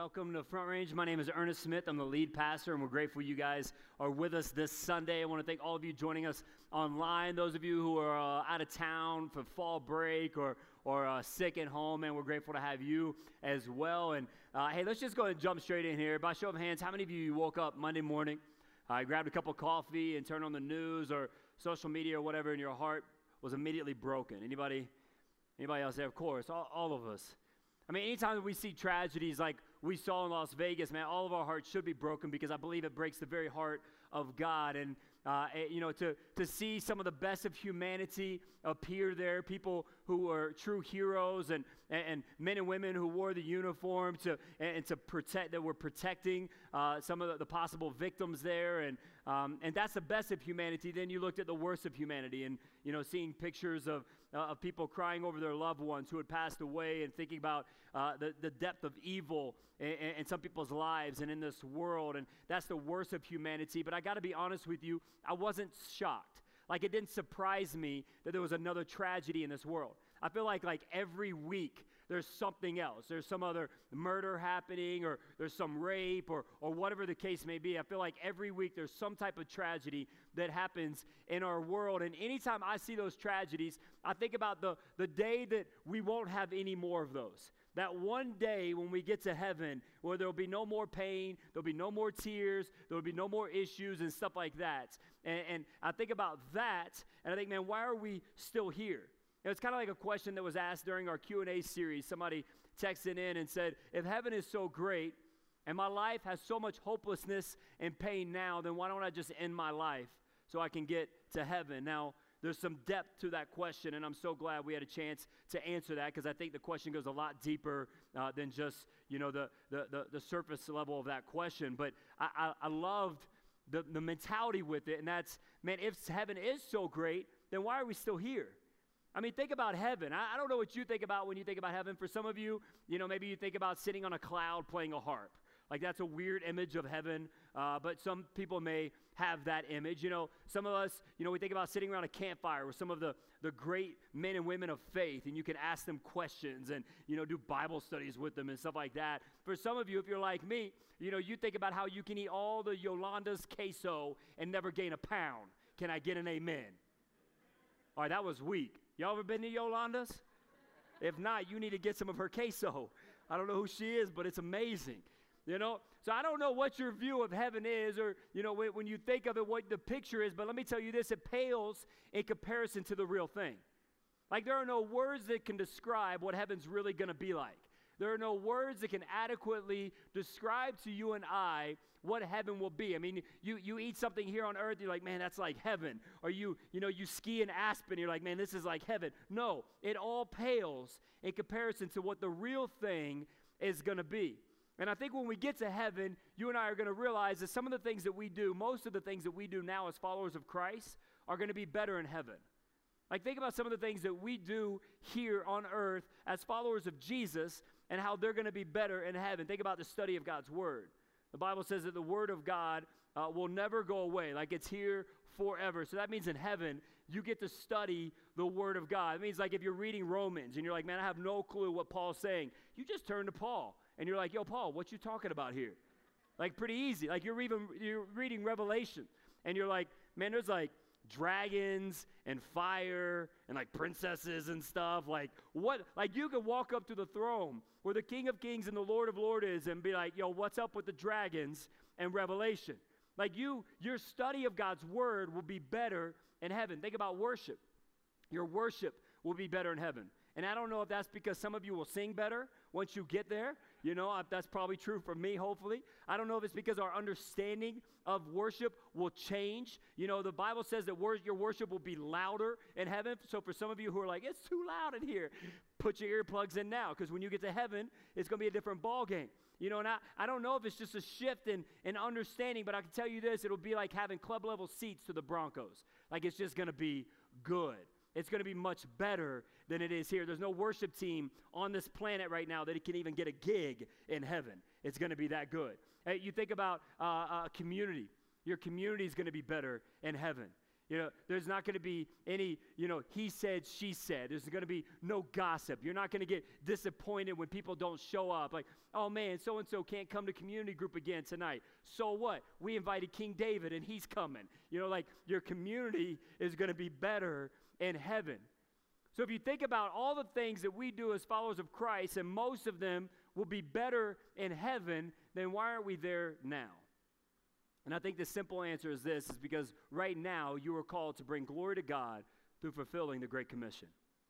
welcome to Front Range. My name is Ernest Smith. I'm the lead pastor, and we're grateful you guys are with us this Sunday. I want to thank all of you joining us online. Those of you who are out of town for fall break or sick at home, and we're grateful to have you as well. And hey, let's just go ahead and jump straight in here. By show of hands, how many of you woke up Monday morning, grabbed a cup of coffee, and turned on the news or social media or whatever, and your heart was immediately broken? Anybody else there? Of course, all of us. I mean, anytime we see tragedies like we saw in Las Vegas, man, all of our hearts should be broken because I believe it breaks the very heart of God. And, to see some of the best of humanity appear there, people who are true heroes and men and women who wore the uniform to protect, that were protecting some of the possible victims there. And that's the best of humanity. Then you looked at the worst of humanity and, seeing pictures of people crying over their loved ones who had passed away and thinking about the depth of evil in some people's lives and in this world. And that's the worst of humanity. But I got to be honest with you, I wasn't shocked. Like, it didn't surprise me that there was another tragedy in this world. I feel like every week there's something else. There's some other murder happening, or there's some rape, or whatever the case may be. I feel like every week there's some type of tragedy that happens in our world. And anytime I see those tragedies, I think about the day that we won't have any more of those. That one day when we get to heaven where there'll be no more pain, there'll be no more tears, there'll be no more issues and stuff like that. And I think about that, and I think, man, why are we still here? It's kind of like a question that was asked during our Q&A series. Somebody texted in and said, if heaven is so great and my life has so much hopelessness and pain now, then why don't I just end my life so I can get to heaven? Now, there's some depth to that question, and I'm so glad we had a chance to answer that, because I think the question goes a lot deeper than just, the surface level of that question. But I loved the mentality with it, and that's, man, if heaven is so great, then why are we still here? I mean, think about heaven. I don't know what you think about when you think about heaven. For some of you, maybe you think about sitting on a cloud playing a harp. Like, that's a weird image of heaven, but some people may have that image. Some of us, we think about sitting around a campfire with some of the great men and women of faith, and you can ask them questions and, do Bible studies with them and stuff like that. For some of you, if you're like me, you think about how you can eat all the Yolanda's queso and never gain a pound. Can I get an amen? All right, that was weak. Y'all ever been to Yolanda's? If not, you need to get some of her queso. I don't know who she is, but it's amazing. So I don't know what your view of heaven is, or, when you think of it, what the picture is, but let me tell you this, it pales in comparison to the real thing. Like, there are no words that can describe what heaven's really going to be like. There are no words that can adequately describe to you and I what heaven will be. I mean, you eat something here on earth, you're like, man, that's like heaven. Or you ski in Aspen, you're like, man, this is like heaven. No, it all pales in comparison to what the real thing is going to be. And I think when we get to heaven, you and I are going to realize that some of the things that we do, most of the things that we do now as followers of Christ, are going to be better in heaven. Like, think about some of the things that we do here on earth as followers of Jesus and how they're going to be better in heaven. Think about the study of God's Word. The Bible says that the Word of God will never go away, like it's here forever. So that means in heaven, you get to study the Word of God. It means, like, if you're reading Romans and you're like, man, I have no clue what Paul's saying, you just turn to Paul. And you're like, yo, Paul, what you talking about here? Like, pretty easy. Like, you're reading Revelation, and you're like, man, there's like dragons and fire and like princesses and stuff. Like, what? Like, you could walk up to the throne where the King of Kings and the Lord of Lords is and be like, yo, what's up with the dragons and Revelation? Like, your study of God's Word will be better in heaven. Think about worship. Your worship will be better in heaven. And I don't know if that's because some of you will sing better once you get there. That's probably true for me, hopefully. I don't know if it's because our understanding of worship will change. The Bible says that your worship will be louder in heaven. So for some of you who are like, it's too loud in here, put your earplugs in now, because when you get to heaven, it's going to be a different ball game. And I don't know if it's just a shift in understanding, but I can tell you this, it'll be like having club-level seats to the Broncos. Like, it's just going to be good. It's going to be much better than it is here. There's no worship team on this planet right now that it can even get a gig in heaven. It's going to be that good. You think about a community. Your community is going to be better in heaven. There's not going to be any, he said, she said. There's going to be no gossip. You're not going to get disappointed when people don't show up. Like, oh man, so-and-so can't come to community group again tonight. So what? We invited King David and he's coming. Your community is going to be better in heaven. So if you think about all the things that we do as followers of Christ, and most of them will be better in heaven, then why aren't we there now? And I think the simple answer is this, is because right now you are called to bring glory to God through fulfilling the Great Commission.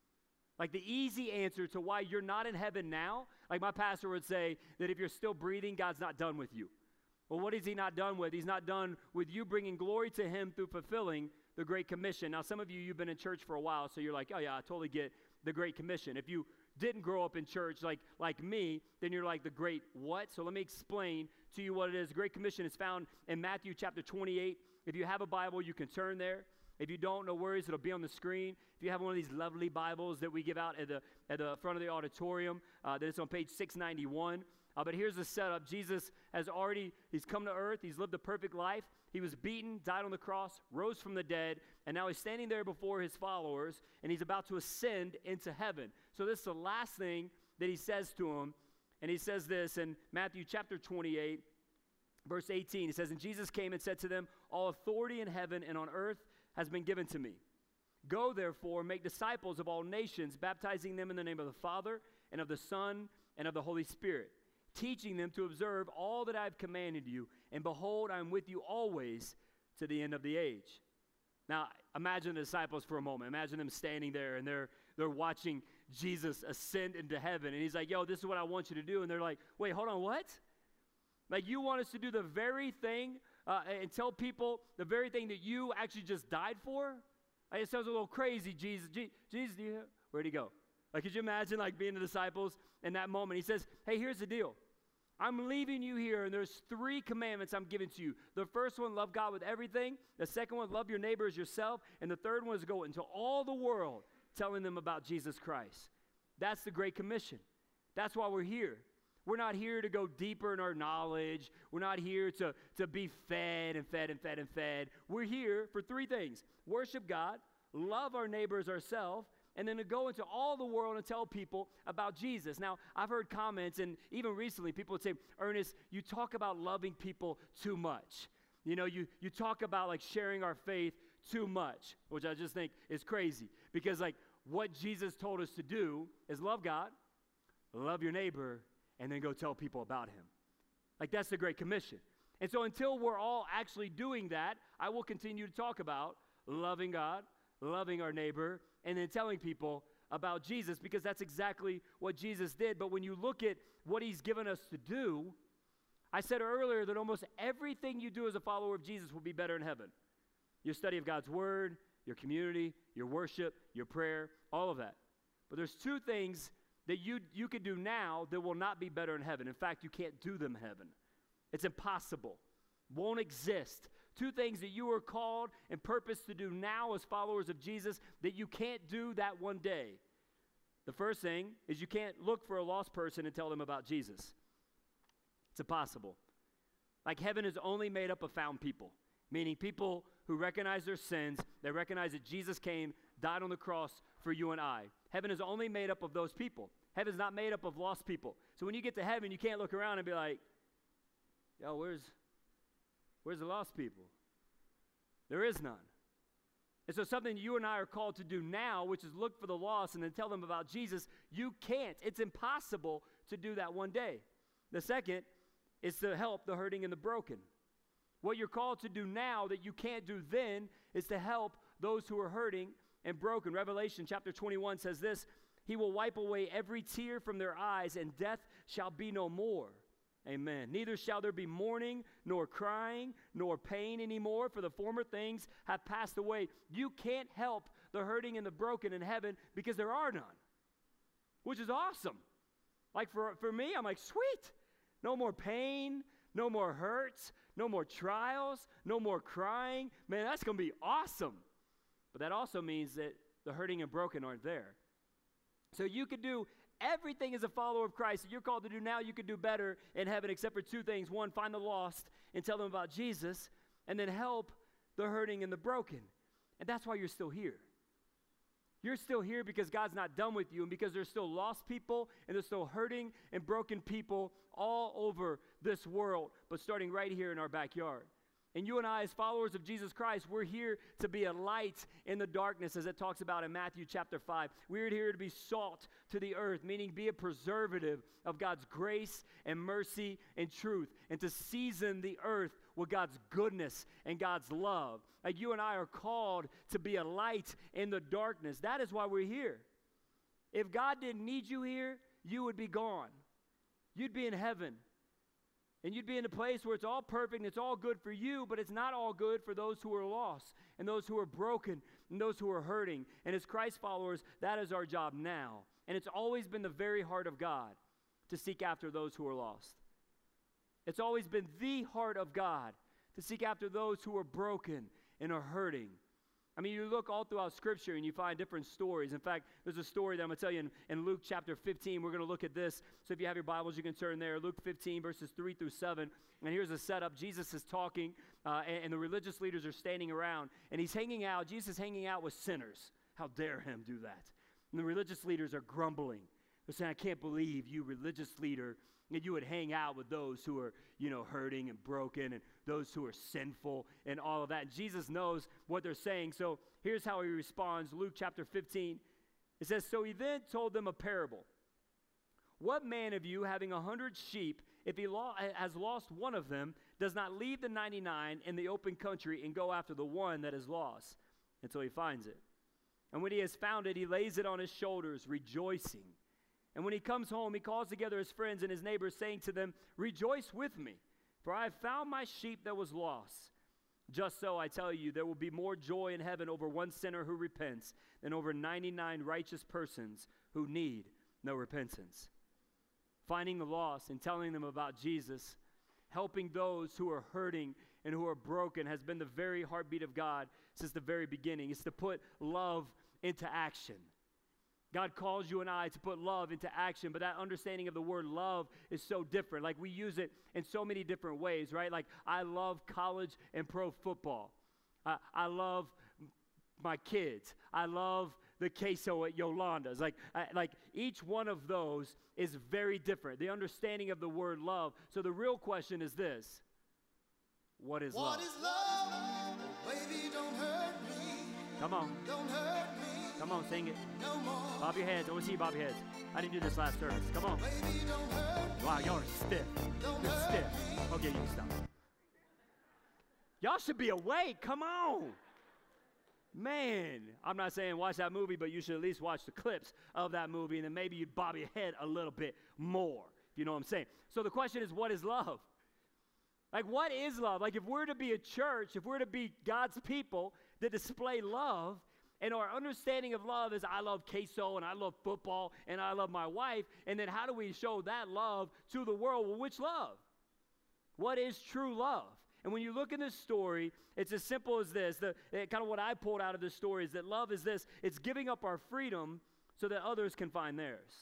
Like the easy answer to why you're not in heaven now, like my pastor would say that if you're still breathing, God's not done with you. Well, what is he not done with? He's not done with you bringing glory to him through fulfilling the Great Commission. Now, some of you've been in church for a while, so you're like, oh yeah, I totally get the Great Commission. If you didn't grow up in church like me, then you're like, the great what? So let me explain to you what it is. The Great Commission is found in Matthew chapter 28. If you have a Bible, you can turn there. If you don't, no worries, it'll be on the screen. If you have one of these lovely Bibles that we give out at the front of the auditorium, that is on page 691. But here's the setup. Jesus he's come to earth. He's lived a perfect life. He was beaten, died on the cross, rose from the dead, and now he's standing there before his followers, and he's about to ascend into heaven. So this is the last thing that he says to them, and he says this in Matthew chapter 28, verse 18. He says, and Jesus came and said to them, all authority in heaven and on earth has been given to me. Go, therefore, make disciples of all nations, baptizing them in the name of the Father and of the Son and of the Holy Spirit, teaching them to observe all that I have commanded you. And behold, I am with you always to the end of the age. Now, imagine the disciples for a moment. Imagine them standing there, and they're watching Jesus ascend into heaven. And he's like, yo, this is what I want you to do. And they're like, wait, hold on, what? Like, you want us to do the very thing and tell people the very thing that you actually just died for? Like, it sounds a little crazy, Jesus. Jesus, where'd he go? Like, could you imagine, like, being the disciples in that moment? He says, hey, here's the deal. I'm leaving you here, and there's 3 commandments I'm giving to you. The first one, love God with everything. The second one, love your neighbor as yourself. And the third one is go into all the world telling them about Jesus Christ. That's the Great Commission. That's why we're here. We're not here to go deeper in our knowledge. We're not here to be fed and fed and fed and fed. We're here for 3 things. Worship God, love our neighbors ourselves, and then to go into all the world and tell people about Jesus. Now, I've heard comments, and even recently, people would say, Ernest, you talk about loving people too much. You talk about, like, sharing our faith too much, which I just think is crazy. Because, like, what Jesus told us to do is love God, love your neighbor, and then go tell people about him. Like, that's the Great Commission. And so until we're all actually doing that, I will continue to talk about loving God, loving our neighbor, and then telling people about Jesus, because that's exactly what Jesus did. But when you look at what he's given us to do, I said earlier that almost everything you do as a follower of Jesus will be better in heaven. Your study of God's word, your community, your worship, your prayer, all of that. But there's 2 things that you could do now that will not be better in heaven. In fact, you can't do them in heaven. It's impossible. Won't exist. 2 things that you are called and purposed to do now as followers of Jesus that you can't do that one day. The first thing is you can't look for a lost person and tell them about Jesus. It's impossible. Like, heaven is only made up of found people, meaning people who recognize their sins. They recognize that Jesus came, died on the cross for you and I. Heaven is only made up of those people. Heaven's not made up of lost people. So when you get to heaven, you can't look around and be like, yo, where's the lost people? There is none. And so something you and I are called to do now, which is look for the lost and then tell them about Jesus, you can't. It's impossible to do that one day. The second is to help the hurting and the broken. What you're called to do now that you can't do then is to help those who are hurting and broken. Revelation chapter 21 says this, he will wipe away every tear from their eyes, and death shall be no more. Amen. Neither shall there be mourning, nor crying, nor pain anymore, for the former things have passed away. You can't help the hurting and the broken in heaven because there are none, which is awesome. Like for me, I'm like, sweet. No more pain, no more hurts, no more trials, no more crying. Man, that's going to be awesome. But that also means that the hurting and broken aren't there. So you could do everything as a follower of Christ that you're called to do now, you could do better in heaven except for 2 things. One, find the lost and tell them about Jesus, and then help the hurting and the broken. And that's why you're still here. You're still here because God's not done with you, and because there's still lost people and there's still hurting and broken people all over this world, but starting right here in our backyard. And you and I, as followers of Jesus Christ, we're here to be a light in the darkness, as it talks about in Matthew chapter 5. We're here to be salt to the earth, meaning be a preservative of God's grace and mercy and truth, and to season the earth with God's goodness and God's love. Like, you and I are called to be a light in the darkness. That is why we're here. If God didn't need you here, you would be gone. You'd be in heaven. And you'd be in a place where it's all perfect and it's all good for you, but it's not all good for those who are lost and those who are broken and those who are hurting. And as Christ followers, that is our job now. And it's always been the very heart of God to seek after those who are lost. It's always been the heart of God to seek after those who are broken and are hurting. I mean, you look all throughout Scripture and you find different stories. In fact, there's a story that I'm going to tell you in Luke chapter 15. We're going to look at this. So if you have your Bibles, you can turn there. Luke 15, verses 3 through 7. And here's a setup. Jesus is talking, and the religious leaders are standing around. And he's hanging out. Jesus is hanging out with sinners. How dare him do that? And the religious leaders are grumbling. They're saying, I can't believe you, religious leader, that you would hang out with those who are, hurting and broken, and those who are sinful and all of that. And Jesus knows what they're saying. So here's how he responds. Luke chapter 15. It says, so he then told them a parable. What man of you, having 100 sheep, if he has lost one of them, does not leave the 99 in the open country and go after the one that is lost until he finds it? And when he has found it, he lays it on his shoulders, rejoicing. And when he comes home, he calls together his friends and his neighbors, saying to them, rejoice with me, for I have found my sheep that was lost. Just so, I tell you, there will be more joy in heaven over one sinner who repents than over 99 righteous persons who need no repentance. Finding the lost and telling them about Jesus, helping those who are hurting and who are broken, has been the very heartbeat of God since the very beginning. It's to put love into action. God calls you and I to put love into action, but that understanding of the word love is so different. Like, we use it in so many different ways, right? Like, I love college and pro football. I love my kids. I love the queso at Yolanda's. Like each one of those is very different. The understanding of the word love. So the real question is this: what is love? What is love? Baby, don't hurt me. Come on. Don't hurt me. Come on, sing it. No more. Bob your heads. I want to see you bob your heads. I didn't do this last service. Come on. Baby, don't hurt me. Wow, y'all are stiff. Don't You're hurt stiff. me. Okay, you can stop. Y'all should be awake. Come on. Man, I'm not saying watch that movie, but you should at least watch the clips of that movie, and then maybe you'd bob your head a little bit more, if you know what I'm saying. So the question is, what is love? Like, what is love? Like, if we're to be a church, if we're to be God's people that display love, and our understanding of love is I love queso, and I love football, and I love my wife, and then how do we show that love to the world? Well, which love? What is true love? And when you look in this story, it's as simple as this. Kind of what I pulled out of this story is that love is this: it's giving up our freedom so that others can find theirs.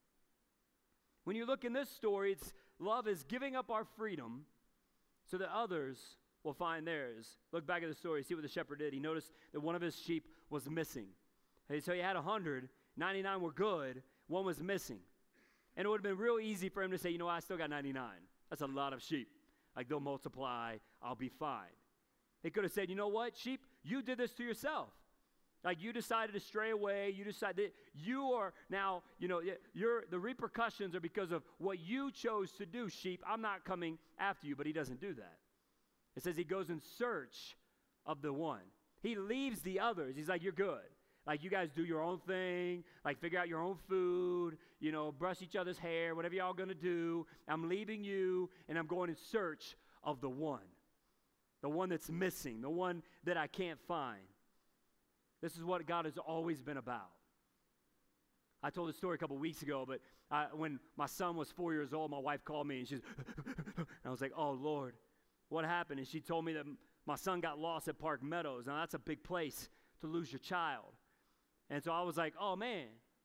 When you look in this story, love is giving up our freedom so that others will find theirs. Look back at the story, see what the shepherd did. He noticed that one of his sheep was missing. So he had 100, 99 were good, one was missing. And it would have been real easy for him to say, you know what, I still got 99. That's a lot of sheep. Like, they'll multiply, I'll be fine. He could have said, you know what, sheep, you did this to yourself. Like, you decided to stray away. You decided you are now, the repercussions are because of what you chose to do, sheep. I'm not coming after you, but he doesn't do that. It says he goes in search of the one. He leaves the others. He's like, you're good. Like, you guys do your own thing, like figure out your own food, brush each other's hair, whatever y'all gonna do. I'm leaving you, and I'm going in search of the one that's missing, the one that I can't find. This is what God has always been about. I told this story a couple weeks ago, but when my son was 4 years old, my wife called me, and she's, and I was like, oh, Lord, what happened? And she told me that my son got lost at Park Meadows. Now, that's a big place to lose your child. And so I was like, oh, man,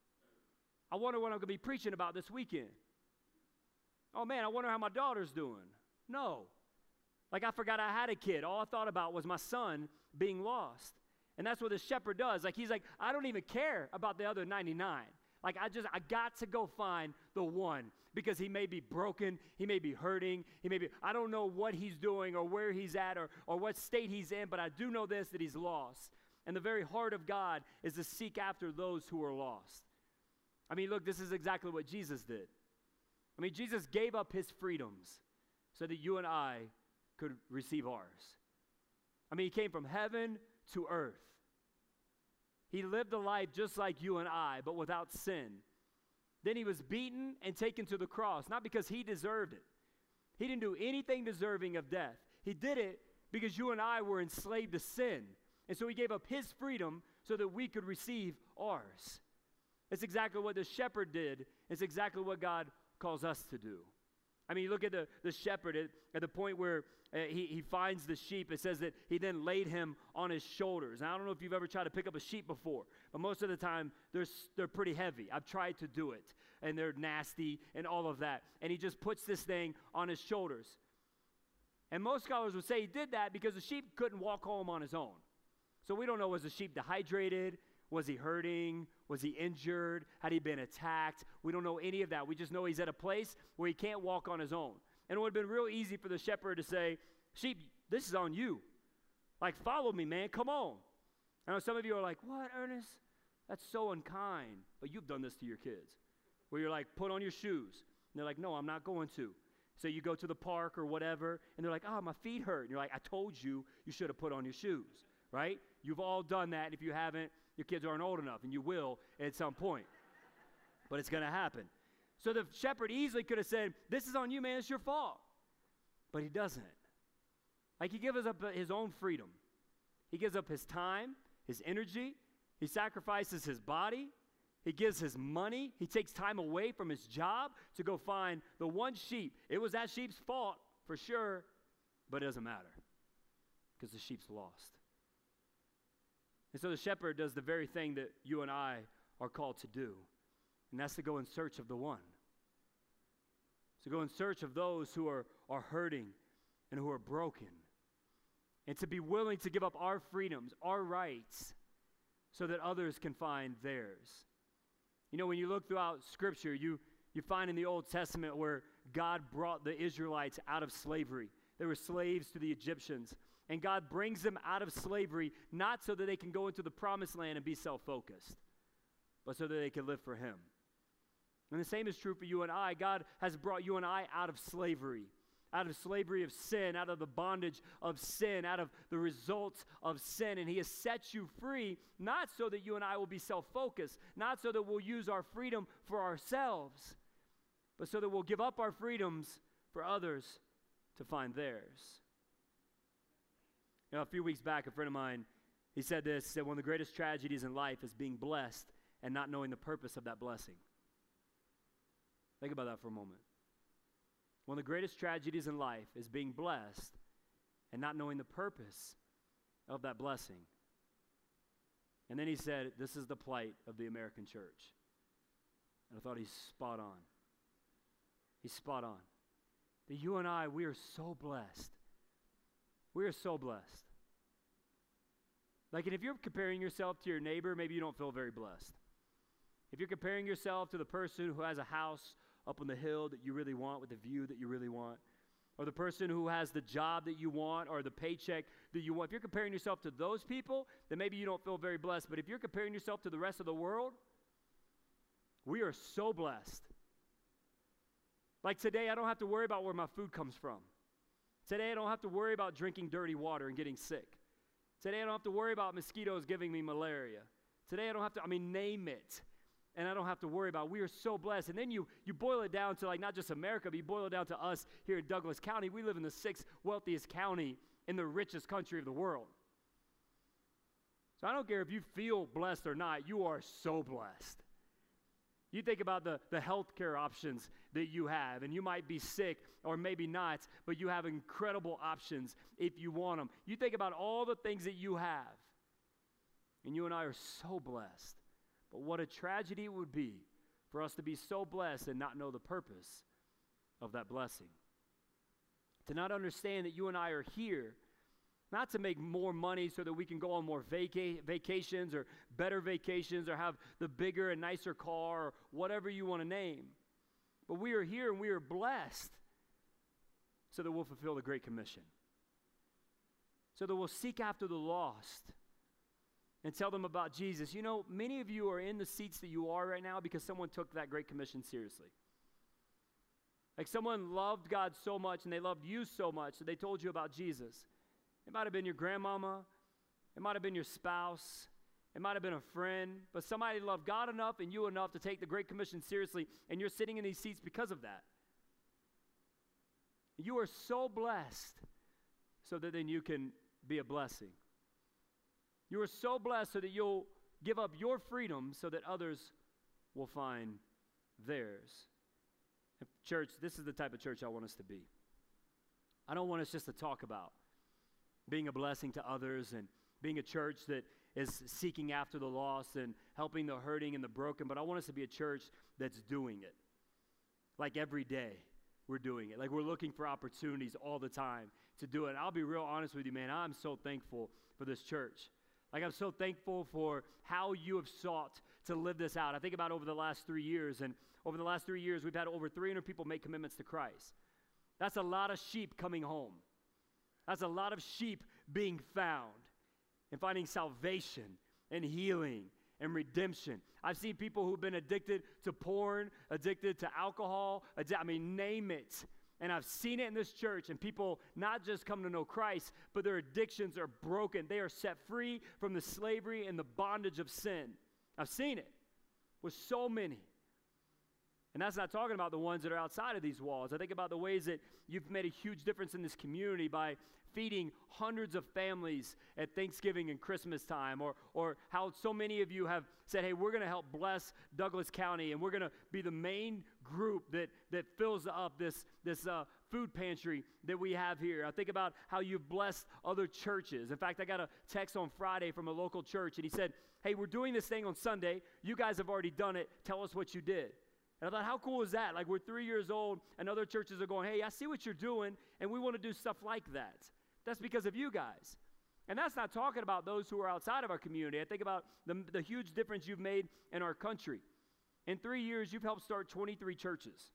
I wonder what I'm going to be preaching about this weekend. Oh, man, I wonder how my daughter's doing. No. Like, I forgot I had a kid. All I thought about was my son being lost. And that's what the shepherd does. Like, he's like, I don't even care about the other 99. Like, I got to go find the one, because he may be broken, he may be hurting, I don't know what he's doing or where he's at or what state he's in, but I do know this, that he's lost. And the very heart of God is to seek after those who are lost. I mean, look, this is exactly what Jesus did. I mean, Jesus gave up his freedoms so that you and I could receive ours. I mean, he came from heaven to earth. He lived a life just like you and I, but without sin. Then he was beaten and taken to the cross, not because he deserved it. He didn't do anything deserving of death. He did it because you and I were enslaved to sin. And so he gave up his freedom so that we could receive ours. It's exactly what the shepherd did. It's exactly what God calls us to do. I mean, you look at the shepherd at the point where he finds the sheep. It says that he then laid him on his shoulders. Now, I don't know if you've ever tried to pick up a sheep before, but most of the time they're pretty heavy. I've tried to do it, and they're nasty and all of that. And he just puts this thing on his shoulders. And most scholars would say he did that because the sheep couldn't walk home on his own. So we don't know, was the sheep dehydrated? Was he hurting? Was he injured? Had he been attacked? We don't know any of that. We just know he's at a place where he can't walk on his own. And it would have been real easy for the shepherd to say, sheep, this is on you. Like, follow me, man. Come on. I know some of you are like, what, Ernest? That's so unkind. But you've done this to your kids, where you're like, put on your shoes. And they're like, no, I'm not going to. So you go to the park or whatever, and they're like, oh, my feet hurt. And you're like, I told you should have put on your shoes, right? You've all done that. If you haven't, your kids aren't old enough, and you will at some point. But it's going to happen. So the shepherd easily could have said, this is on you, man. It's your fault. But he doesn't. Like, he gives up his own freedom. He gives up his time, his energy. He sacrifices his body. He gives his money. He takes time away from his job to go find the one sheep. It was that sheep's fault, for sure, but it doesn't matter because the sheep's lost. And so the shepherd does the very thing that you and I are called to do, and that's to go in search of the one. To go in search of those who are hurting and who are broken, and to be willing to give up our freedoms, our rights, so that others can find theirs. You know, when you look throughout Scripture, you find in the Old Testament where God brought the Israelites out of slavery. They were slaves to the Egyptians. And God brings them out of slavery, not so that they can go into the promised land and be self-focused, but so that they can live for him. And the same is true for you and I. God has brought you and I out of slavery of sin, out of the bondage of sin, out of the results of sin. And he has set you free, not so that you and I will be self-focused, not so that we'll use our freedom for ourselves, but so that we'll give up our freedoms for others to find theirs. You know, a few weeks back, a friend of mine, he said this, he said, one of the greatest tragedies in life is being blessed and not knowing the purpose of that blessing. Think about that for a moment. One of the greatest tragedies in life is being blessed and not knowing the purpose of that blessing. And then he said, this is the plight of the American church. And I thought he's spot on. He's spot on. That you and I, we are so blessed. We are so blessed. Like, and if you're comparing yourself to your neighbor, maybe you don't feel very blessed. If you're comparing yourself to the person who has a house up on the hill that you really want with the view that you really want, or the person who has the job that you want or the paycheck that you want, if you're comparing yourself to those people, then maybe you don't feel very blessed. But if you're comparing yourself to the rest of the world, we are so blessed. Like today, I don't have to worry about where my food comes from. Today, I don't have to worry about drinking dirty water and getting sick. Today, I don't have to worry about mosquitoes giving me malaria. Today, I don't have to, name it. And I don't have to worry about it. We are so blessed. And then you boil it down to, like, not just America, but you boil it down to us here in Douglas County. We live in the 6th wealthiest county in the richest country of the world. So I don't care if you feel blessed or not, you are so blessed. You think about the healthcare options that you have, and you might be sick or maybe not, but you have incredible options if you want them. You think about all the things that you have, and you and I are so blessed. But what a tragedy it would be for us to be so blessed and not know the purpose of that blessing. To not understand that you and I are here, not to make more money so that we can go on more vacations or better vacations or have the bigger and nicer car or whatever you want to name. But we are here and we are blessed so that we'll fulfill the Great Commission. So that we'll seek after the lost and tell them about Jesus. You know, many of you are in the seats that you are right now because someone took that Great Commission seriously. Like someone loved God so much and they loved you so much that they told you about Jesus. It might have been your grandmama. It might have been your spouse. It might have been a friend. But somebody loved God enough and you enough to take the Great Commission seriously, and you're sitting in these seats because of that. You are so blessed so that then you can be a blessing. You are so blessed so that you'll give up your freedom so that others will find theirs. Church, this is the type of church I want us to be. I don't want us just to talk about being a blessing to others and being a church that is seeking after the lost and helping the hurting and the broken, but I want us to be a church that's doing it. Like every day we're doing it. Like we're looking for opportunities all the time to do it. And I'll be real honest with you, man, I'm so thankful for this church. Like I'm so thankful for how you have sought to live this out. I think about over the last 3 years, and over the last 3 years, we've had over 300 people make commitments to Christ. That's a lot of sheep coming home. That's a lot of sheep being found and finding salvation and healing and redemption. I've seen people who've been addicted to porn, addicted to alcohol, name it. And I've seen it in this church, and people not just come to know Christ, but their addictions are broken. They are set free from the slavery and the bondage of sin. I've seen it with so many. And that's not talking about the ones that are outside of these walls. I think about the ways that you've made a huge difference in this community by feeding hundreds of families at Thanksgiving and Christmas time, or how so many of you have said, hey, we're going to help bless Douglas County, and we're going to be the main group that fills up this food pantry that we have here. I think about how you've blessed other churches. In fact, I got a text on Friday from a local church, and he said, hey, we're doing this thing on Sunday. You guys have already done it. Tell us what you did. And I thought, how cool is that? Like, we're 3 years old, and other churches are going, hey, I see what you're doing, and we want to do stuff like that. That's because of you guys. And that's not talking about those who are outside of our community. I think about the huge difference you've made in our country. In 3 years, you've helped start 23 churches.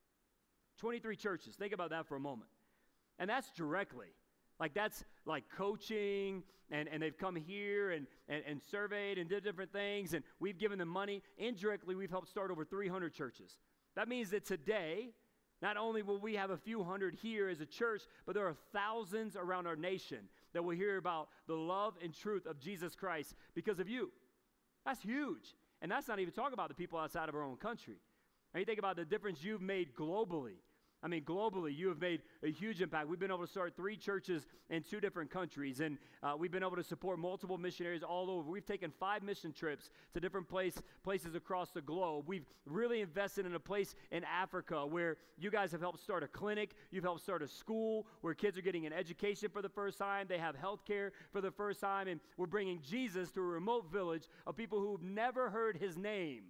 23 churches. Think about that for a moment. And that's directly. Like, that's like coaching, and they've come here and surveyed and did different things, and we've given them money. Indirectly, we've helped start over 300 churches. That means that today, not only will we have a few hundred here as a church, but there are thousands around our nation that will hear about the love and truth of Jesus Christ because of you. That's huge. And that's not even talking about the people outside of our own country. And you think about the difference you've made globally. I mean, globally, you have made a huge impact. We've been able to start 3 churches in 2 different countries, and we've been able to support multiple missionaries all over. We've taken 5 mission trips to different places across the globe. We've really invested in a place in Africa where you guys have helped start a clinic. You've helped start a school where kids are getting an education for the first time. They have health care for the first time, and we're bringing Jesus to a remote village of people who've never heard his name.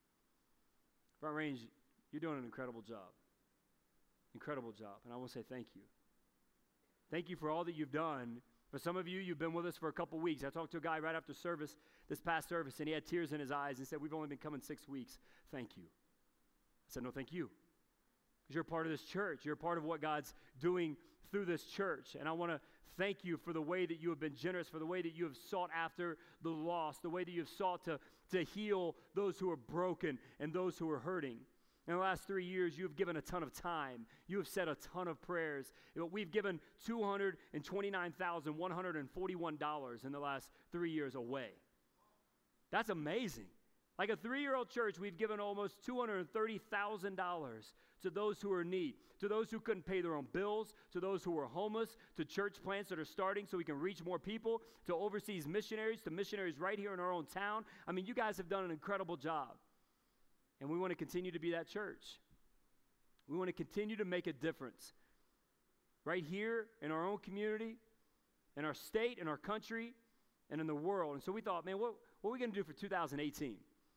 Front Range, you're doing an incredible job. Incredible job, and I want to say thank you. Thank you for all that you've done. For some of you, you've been with us for a couple weeks. I talked to a guy right after service, this past service, and he had tears in his eyes and said, we've only been coming 6 weeks. Thank you. I said, no, thank you. Because you're part of this church. You're part of what God's doing through this church, and I want to thank you for the way that you have been generous, for the way that you have sought after the lost, the way that you have sought to heal those who are broken and those who are hurting. In the last 3 years, you have given a ton of time. You have said a ton of prayers. We've given $229,141 in the last 3 years away. That's amazing. Like a 3-year-old church, we've given almost $230,000 to those who are in need, to those who couldn't pay their own bills, to those who are homeless, to church plants that are starting so we can reach more people, to overseas missionaries, to missionaries right here in our own town. I mean, you guys have done an incredible job. And we want to continue to be that church. We want to continue to make a difference right here in our own community, in our state, in our country, and in the world. And so we thought, man, what are we going to do for 2018?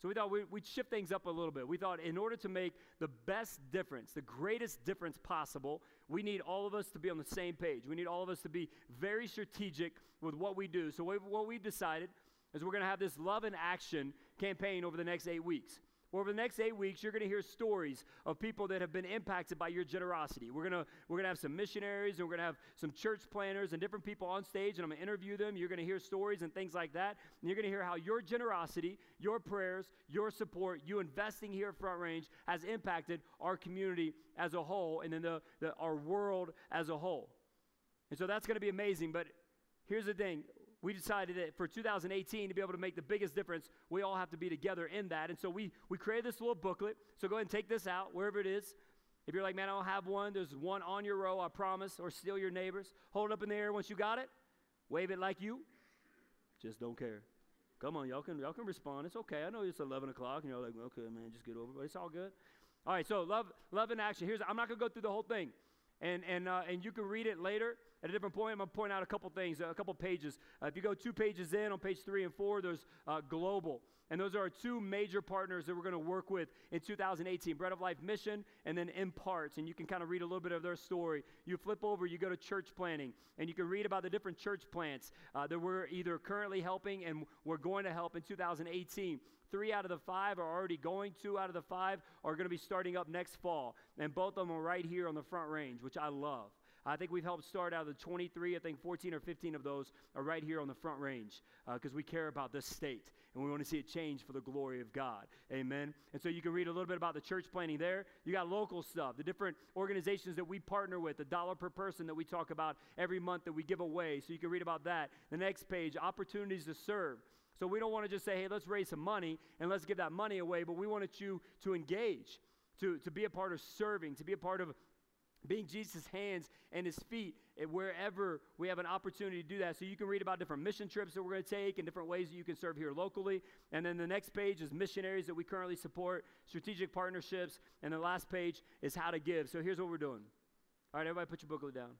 So we thought we'd shift things up a little bit. We thought in order to make the best difference, the greatest difference possible, we need all of us to be on the same page. We need all of us to be very strategic with what we do. So what we've decided is we're going to have this Love in Action campaign over the next 8 weeks. Over the next 8 weeks, you're going to hear stories of people that have been impacted by your generosity. We're gonna have some missionaries, and we're going to have some church planners and different people on stage, and I'm going to interview them. You're going to hear stories and things like that. And you're going to hear how your generosity, your prayers, your support, you investing here at Front Range has impacted our community as a whole, and then our world as a whole. And so that's going to be amazing. But here's the thing. We decided that for 2018, to be able to make the biggest difference, we all have to be together in that. And so we created this little booklet. So go ahead and take this out, wherever it is. If you're like, man, I don't have one, there's one on your row, I promise, or steal your neighbor's. Hold it up in the air once you got it. Wave it like you. Just don't care. Come on, y'all can respond. It's okay. I know it's 11 o'clock, and you're like, okay, man, just get over it. But it's all good. All right, so love in action. I'm not going to go through the whole thing. And you can read it later. At a different point, I'm going to point out a couple things, a couple pages. If you go 2 pages in on page 3 and 4, there's Global. And those are our 2 major partners that we're going to work with in 2018, Bread of Life Mission and then Imparts. And you can kind of read a little bit of their story. You flip over, you go to church planning, and you can read about the different church plants that we're either currently helping and we're going to help in 2018. 3 out of the 5 are already going. 2 out of the 5 are going to be starting up next fall. And both of them are right here on the Front Range, which I love. I think we've helped start out of the 23, I think 14 or 15 of those are right here on the Front Range because we care about this state and we want to see it change for the glory of God. Amen. And so you can read a little bit about the church planning there. You got local stuff, the different organizations that we partner with, the $1 per person that we talk about every month that we give away. So you can read about that. The next page, opportunities to serve. So we don't want to just say, hey, let's raise some money and let's give that money away, but we wanted you to engage, to be a part of serving, to be a part of being Jesus' hands and his feet wherever we have an opportunity to do that. So you can read about different mission trips that we're going to take and different ways that you can serve here locally. And then the next page is missionaries that we currently support, strategic partnerships, and the last page is how to give. So here's what we're doing. All right, everybody put your booklet down.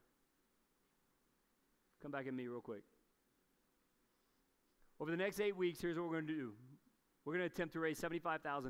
Come back at me real quick. Over the next 8 weeks, here's what we're going to do. We're going to attempt to raise $75,000.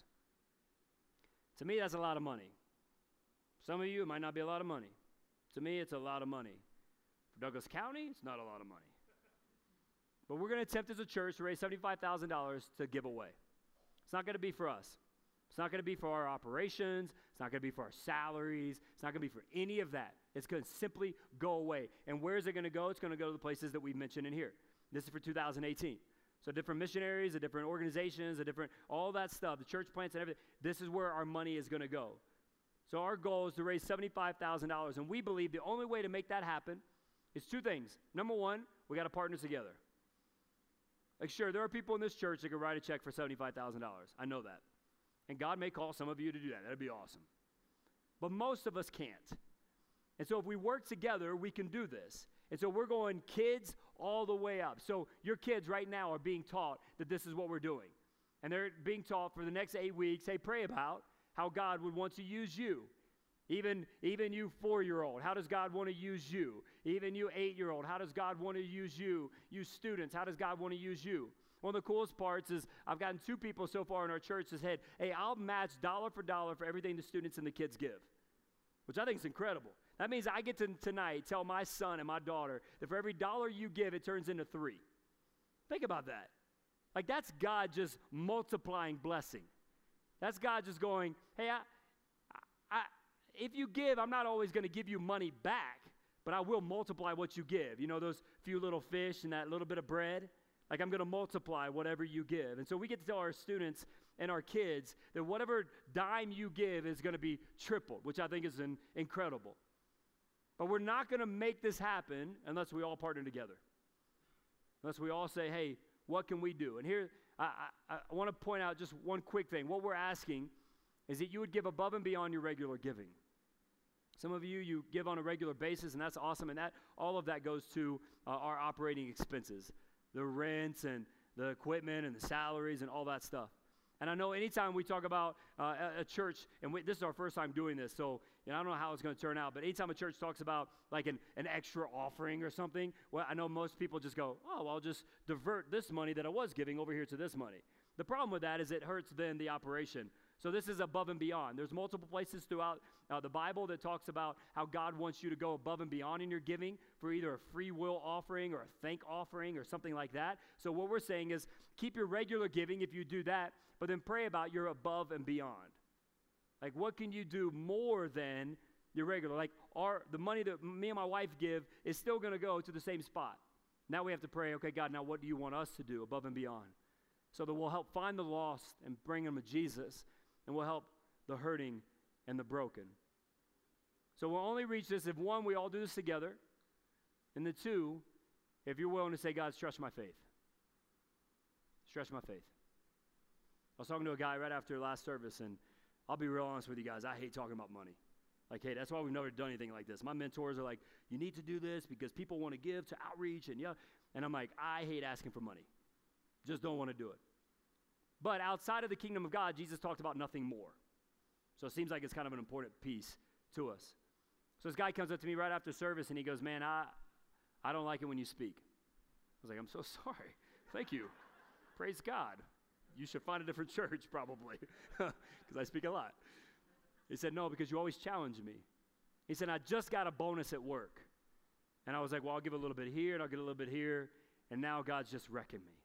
To me, that's a lot of money. Some of you, it might not be a lot of money. To me, it's a lot of money. For Douglas County, it's not a lot of money. But we're going to attempt as a church to raise $75,000 to give away. It's not going to be for us. It's not going to be for our operations. It's not going to be for our salaries. It's not going to be for any of that. It's going to simply go away. And where is it going to go? It's going to go to the places that we've mentioned in here. This is for 2018. So different missionaries, the different organizations, all that stuff, the church plants and everything. This is where our money is going to go. So our goal is to raise $75,000, and we believe the only way to make that happen is 2 things. Number 1, we got to partner together. Like, sure, there are people in this church that can write a check for $75,000. I know that. And God may call some of you to do that. That'd be awesome. But most of us can't. And so if we work together, we can do this. And so we're going kids all the way up. So your kids right now are being taught that this is what we're doing. And they're being taught for the next 8 weeks, hey, pray about how God would want to use you. Even you 4-year-old, how does God want to use you? Even you 8-year-old, how does God want to use you? You students, how does God want to use you? One of the coolest parts is I've gotten 2 people so far in our church that said, hey, I'll match dollar for dollar for everything the students and the kids give, which I think is incredible. That means I get to tonight tell my son and my daughter that for every dollar you give, it turns into 3. Think about that. Like, that's God just multiplying blessing. That's God just going, hey, if you give, I'm not always going to give you money back, but I will multiply what you give. You know those few little fish and that little bit of bread? Like, I'm going to multiply whatever you give. And so we get to tell our students and our kids that whatever dime you give is going to be tripled, which I think is incredible. But we're not going to make this happen unless we all partner together. Unless we all say, hey, what can we do? And here, I want to point out just one quick thing. What we're asking is that you would give above and beyond your regular giving. Some of you give on a regular basis, and that's awesome. And all of that goes to our operating expenses, the rents and the equipment and the salaries and all that stuff. And I know anytime we talk about a church, and this is our first time doing this, so I don't know how it's going to turn out, but anytime a church talks about like an extra offering or something, well, I know most people just go, oh, well, I'll just divert this money that I was giving over here to this money. The problem with that is it hurts then the operation. So this is above and beyond. There's multiple places throughout the Bible that talks about how God wants you to go above and beyond in your giving for either a free will offering or a thank offering or something like that. So what we're saying is keep your regular giving if you do that, but then pray about your above and beyond. Like, what can you do more than your regular? Like, the money that me and my wife give is still going to go to the same spot. Now we have to pray, okay, God, now what do you want us to do above and beyond? So that we'll help find the lost and bring them to Jesus, and we'll help the hurting and the broken. So we'll only reach this if, one, we all do this together, and then two, if you're willing to say, God, stretch my faith. Stretch my faith. I was talking to a guy right after last service, and I'll be real honest with you guys, I hate talking about money. Like, hey, that's why we've never done anything like this. My mentors are like, you need to do this because people want to give to outreach, and I'm like, I hate asking for money. Just don't want to do it. But outside of the kingdom of God, Jesus talked about nothing more. So it seems like it's kind of an important piece to us. So this guy comes up to me right after service, and he goes, man, I don't like it when you speak. I was like, I'm so sorry. Thank you. Praise God. You should find a different church probably because I speak a lot. He said, no, because you always challenge me. He said, I just got a bonus at work. And I was like, well, I'll give a little bit here, and I'll get a little bit here, and now God's just wrecking me.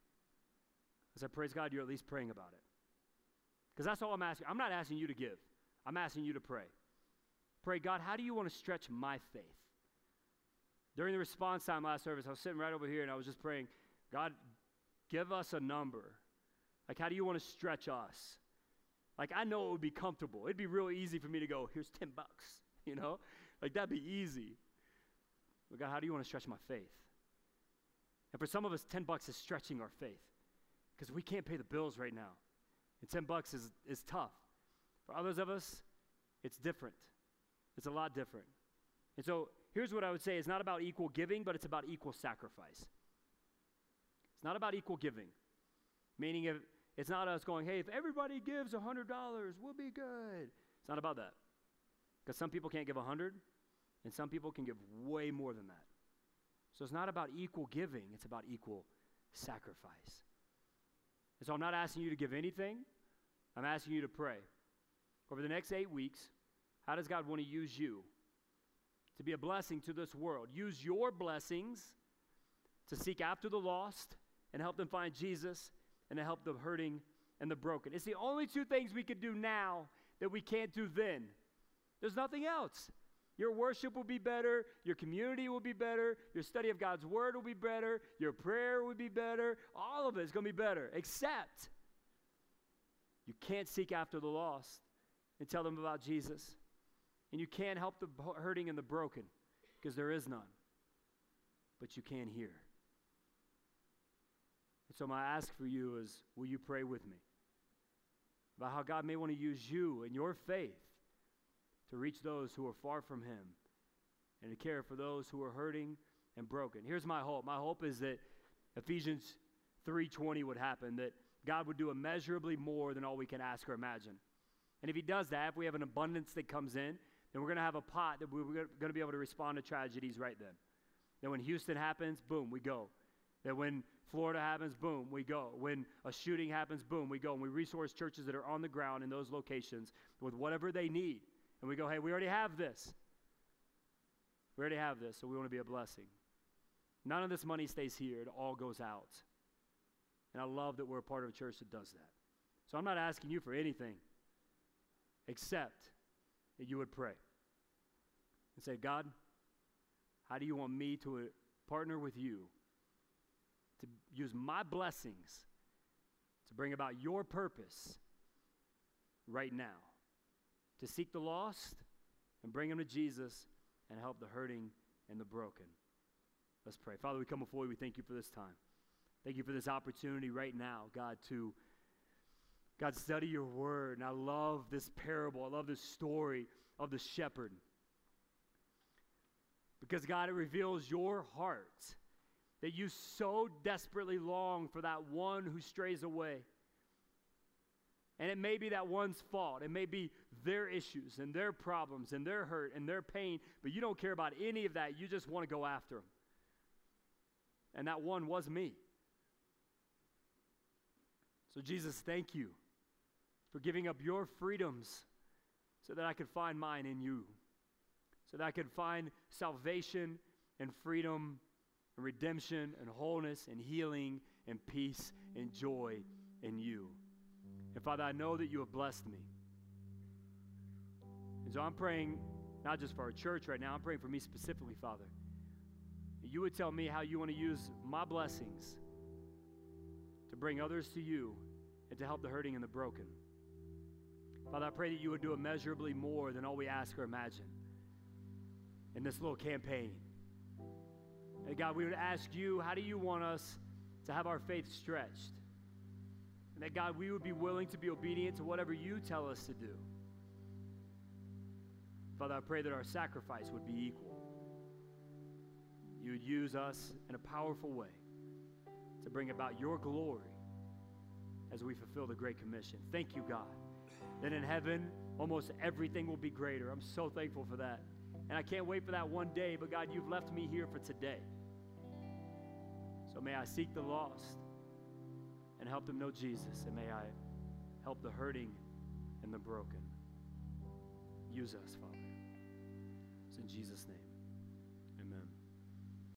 I said, praise God, you're at least praying about it. Because that's all I'm asking. I'm not asking you to give. I'm asking you to pray. Pray, God, how do you want to stretch my faith? During the response time last service, I was sitting right over here, and I was just praying, God, give us a number. Like, how do you want to stretch us? Like, I know it would be comfortable. It'd be real easy for me to go, here's $10, you know? Like, that'd be easy. But God, how do you want to stretch my faith? And for some of us, $10 is stretching our faith because we can't pay the bills right now. And $10 is tough. For others of us, it's different. It's a lot different. And so here's what I would say. It's not about equal giving, but it's about equal sacrifice. It's not about equal giving. Meaning if it's not us going, hey, if everybody gives $100, we'll be good. It's not about that. Because some people can't give 100, and some people can give way more than that. So it's not about equal giving. It's about equal sacrifice. And so I'm not asking you to give anything. I'm asking you to pray. Over the next 8 weeks, how does God want to use you to be a blessing to this world? Use your blessings to seek after the lost and help them find Jesus and to help the hurting and the broken. It's the only two things we can do now that we can't do then. There's nothing else. Your worship will be better. Your community will be better. Your study of God's word will be better. Your prayer will be better. All of it is going to be better, except you can't seek after the lost and tell them about Jesus. And you can't help the hurting and the broken because there is none. But you can hear. And so my ask for you is, will you pray with me about how God may want to use you and your faith to reach those who are far from him and to care for those who are hurting and broken. Here's my hope. My hope is that Ephesians 3:20 would happen, that God would do immeasurably more than all we can ask or imagine. And if he does that, if we have an abundance that comes in, then we're going to have a pot that we're going to be able to respond to tragedies right then. That when Houston happens, boom, we go. That when Florida happens, boom, we go. When a shooting happens, boom, we go. And we resource churches that are on the ground in those locations with whatever they need. And we go, hey, we already have this. We already have this, so we want to be a blessing. None of this money stays here. It all goes out. And I love that we're a part of a church that does that. So I'm not asking you for anything except that you would pray and say, God, how do you want me to partner with you to use my blessings to bring about your purpose right now, to seek the lost and bring them to Jesus and help the hurting and the broken? Let's pray. Father, we come before you. We thank you for this time. Thank you for this opportunity right now, God, to study your word. And I love this parable. I love this story of the shepherd. Because, God, it reveals your heart, that you so desperately long for that one who strays away. And it may be that one's fault. It may be their issues and their problems and their hurt and their pain, but you don't care about any of that. You just want to go after them. And that one was me. So Jesus, thank you for giving up your freedoms so that I could find mine in you, so that I could find salvation and freedom and redemption and wholeness and healing and peace and joy in you. And Father, I know that you have blessed me. And so I'm praying not just for our church right now, I'm praying for me specifically, Father. That you would tell me how you want to use my blessings to bring others to you and to help the hurting and the broken. Father, I pray that you would do immeasurably more than all we ask or imagine in this little campaign. And God, we would ask you, how do you want us to have our faith stretched? And that, God, we would be willing to be obedient to whatever you tell us to do. Father, I pray that our sacrifice would be equal. You would use us in a powerful way to bring about your glory as we fulfill the Great Commission. Thank you, God, that in heaven, almost everything will be greater. I'm so thankful for that. And I can't wait for that one day, but God, you've left me here for today. So may I seek the lost and help them know Jesus, and may I help the hurting and the broken. Use us, Father. It's in Jesus' name.